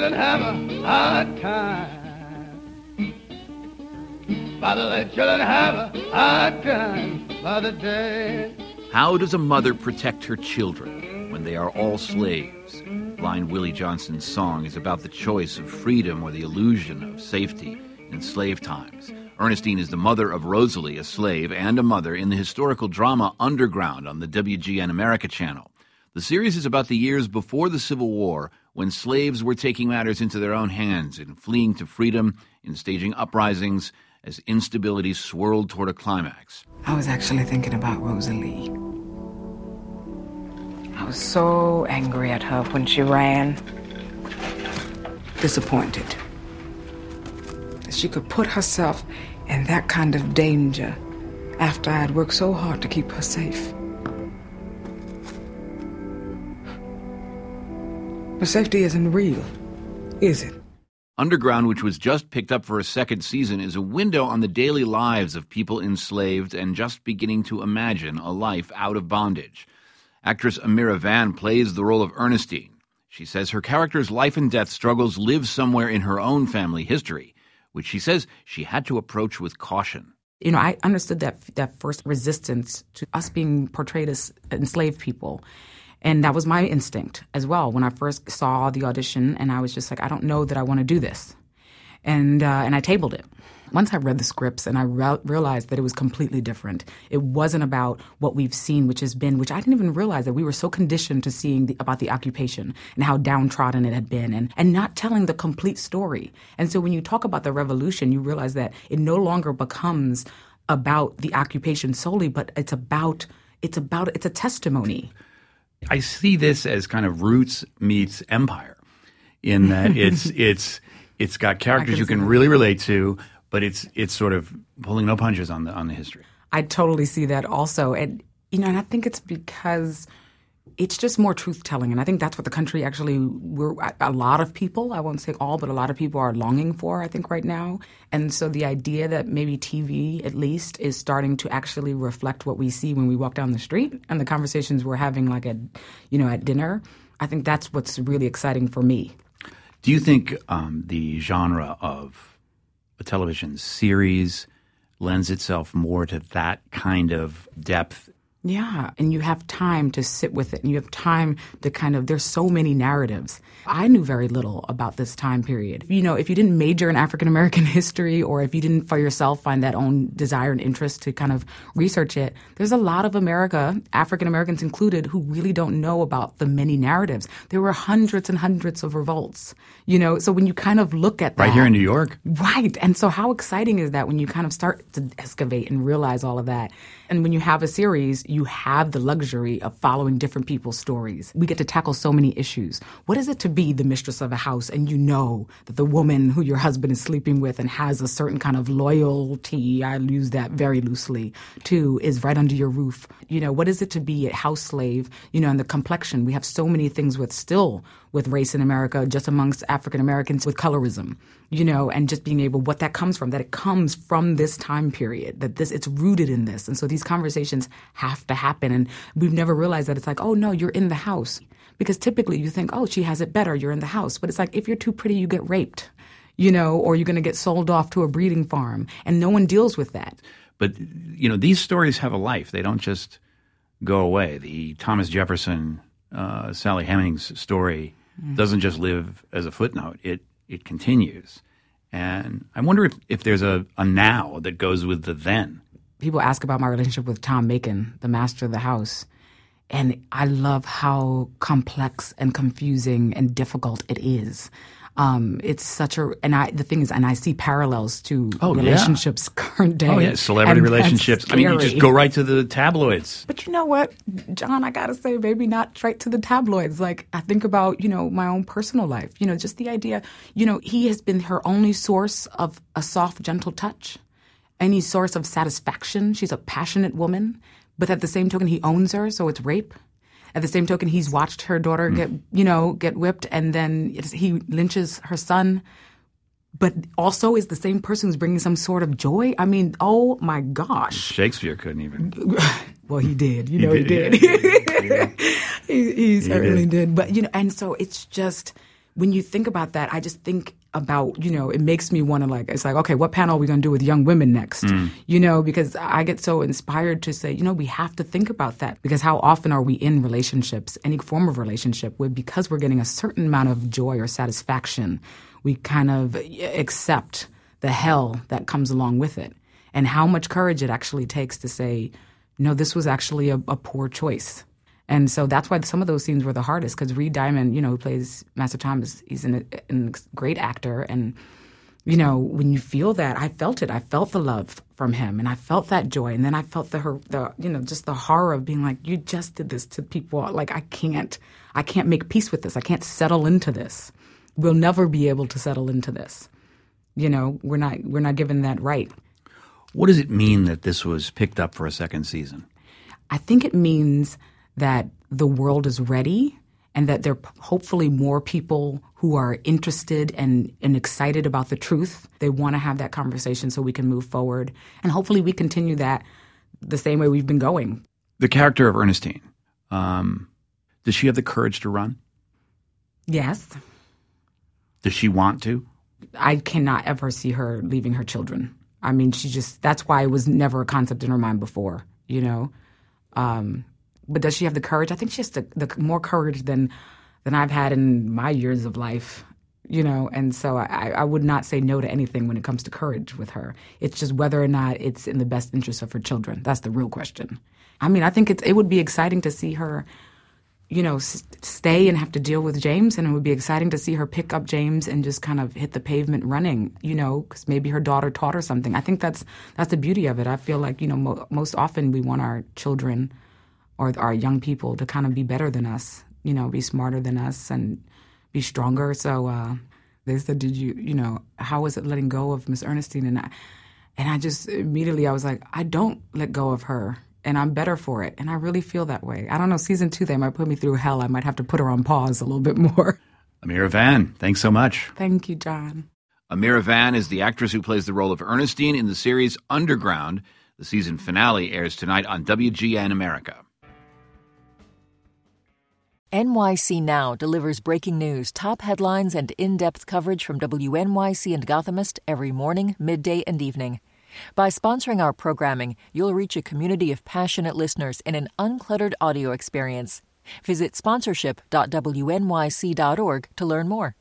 children have a hard time. Father, the children have a hard time by the day. How does a mother protect her children when they are all slaves? Blind Willie Johnson's song is about the choice of freedom or the illusion of safety in slave times. Ernestine is the mother of Rosalie, a slave, and a mother in the historical drama Underground on the WGN America channel. The series is about the years before the Civil War, when slaves were taking matters into their own hands and fleeing to freedom, in staging uprisings, as instability swirled toward a climax. I was actually thinking about Rosalie. I was so angry at her when she ran. Disappointed. That she could put herself in that kind of danger after I had worked so hard to keep her safe. But safety isn't real, is it? Underground, which was just picked up for a second season, is a window on the daily lives of people enslaved and just beginning to imagine a life out of bondage. Actress Amira Van plays the role of Ernestine. She says her character's life and death struggles live somewhere in her own family history, which she says she had to approach with caution. You know, I understood that first resistance to us being portrayed as enslaved people. And that was my instinct as well when I first saw the audition, and I was just like, I don't know that I want to do this. And I tabled it. Once I read the scripts and I realized that it was completely different. It wasn't about what we've seen, which I didn't even realize that we were so conditioned to seeing about the occupation and how downtrodden it had been and not telling the complete story. And so when you talk about the revolution, you realize that it no longer becomes about the occupation solely, but it's a testimony. I see this as kind of Roots meets Empire, in that it's got characters you can really relate to, but it's sort of pulling no punches on the history. I totally see that also, and I think it's because it's just more truth-telling, and I think that's what the country actually, a lot of people, I won't say all, but a lot of people are longing for, I think, right now. And so the idea that maybe TV, at least, is starting to actually reflect what we see when we walk down the street and the conversations we're having, like at dinner, I think that's what's really exciting for me. Do you think the genre of a television series lends itself more to that kind of depth? Yeah, and you have time to sit with it, and you have time to there's so many narratives. I knew very little about this time period. If you didn't major in African-American history, or if you didn't for yourself find that own desire and interest to kind of research it, there's a lot of America, African-Americans included, who really don't know about the many narratives. There were hundreds and hundreds of revolts, so when you kind of look at that. Right here in New York. Right, and so how exciting is that when you kind of start to excavate and realize all of that? And when you have a series, you have the luxury of following different people's stories. We get to tackle so many issues. What is it to be the mistress of a house and you know that the woman who your husband is sleeping with and has a certain kind of loyalty, I use that very loosely, to, is right under your roof? What is it to be a house slave? And the complexion. We have so many things with race in America, just amongst African Americans, with colorism, and just being able, what that comes from, that it comes from this time period, that it's rooted in this. And so these conversations have to happen. And we've never realized that it's like, oh, no, you're in the house. Because typically you think, oh, she has it better, you're in the house. But it's like, if you're too pretty, you get raped, or you're going to get sold off to a breeding farm. And no one deals with that. But, these stories have a life. They don't just go away. The Thomas Jefferson, Sally Hemings story doesn't just live as a footnote. It continues. And I wonder if there's a now that goes with the then. People ask about my relationship with Tom Macon, the master of the house. And I love how complex and confusing and difficult it is. It's such the thing is, and I see parallels to relationships current day. Oh, yeah, celebrity relationships. I mean, you just go right to the tabloids. But you know what, John, I gotta say, maybe not straight to the tabloids. Like, I think about, my own personal life. Just the idea, he has been her only source of a soft, gentle touch, any source of satisfaction. She's a passionate woman, but at the same token, he owns her, so it's rape. At the same token, he's watched her daughter get whipped, and then he lynches her son, but also is the same person who's bringing some sort of joy. I mean, oh my gosh. Shakespeare couldn't even. Well, he did. He did. He certainly did. But, and so it's just when you think about that, I just think about, it makes me want to it's like, okay, what panel are we going to do with young women next? Because I get so inspired to say, we have to think about that, because how often are we in relationships, any form of relationship, where because we're getting a certain amount of joy or satisfaction, we kind of accept the hell that comes along with it, and how much courage it actually takes to say, no, this was actually a poor choice. And so that's why some of those scenes were the hardest, because Reed Diamond, who plays Master Thomas, he's a great actor. And, when you feel that, I felt it. I felt the love from him, and I felt that joy. And then I felt just the horror of being like, you just did this to people. Like, I can't make peace with this. I can't settle into this. We'll never be able to settle into this. We're not given that right. What does it mean that this was picked up for a second season? I think it means that the world is ready, and that there are hopefully more people who are interested and excited about the truth. They want to have that conversation so we can move forward. And hopefully we continue that the same way we've been going. The character of Ernestine, does she have the courage to run? Yes. Does she want to? I cannot ever see her leaving her children. I mean, that's why it was never a concept in her mind before, But does she have the courage? I think she has the more courage than I've had in my years of life, And so I would not say no to anything when it comes to courage with her. It's just whether or not it's in the best interest of her children. That's the real question. I mean, I think it would be exciting to see her, stay and have to deal with James, and it would be exciting to see her pick up James and just kind of hit the pavement running, because maybe her daughter taught her something. I think that's the beauty of it. I feel like, most often we want our children or our young people to kind of be better than us, be smarter than us and be stronger. So they said, how was it letting go of Miss Ernestine? And I just immediately, I was like, I don't let go of her, and I'm better for it. And I really feel that way. I don't know, season 2, they might put me through hell. I might have to put her on pause a little bit more. Amira Van, thanks so much. Thank you, John. Amira Van is the actress who plays the role of Ernestine in the series Underground. The season finale airs tonight on WGN America. NYC Now delivers breaking news, top headlines, and in-depth coverage from WNYC and Gothamist every morning, midday, and evening. By sponsoring our programming, you'll reach a community of passionate listeners in an uncluttered audio experience. Visit sponsorship.wnyc.org to learn more.